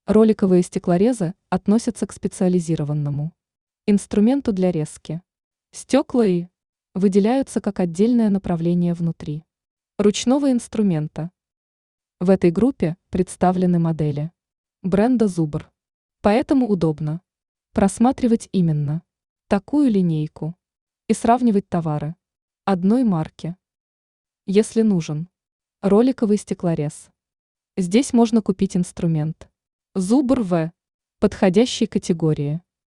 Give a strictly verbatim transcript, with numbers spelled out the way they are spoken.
Роликовые стеклорезы относятся к специализированному инструменту для резки. Стекла и выделяются как отдельное направление внутри ручного инструмента. В этой группе представлены модели бренда Зубр. Поэтому удобно просматривать именно такую линейку и сравнивать товары одной марки. Если нужен роликовый стеклорез, здесь можно купить инструмент Зубр В подходящей категории.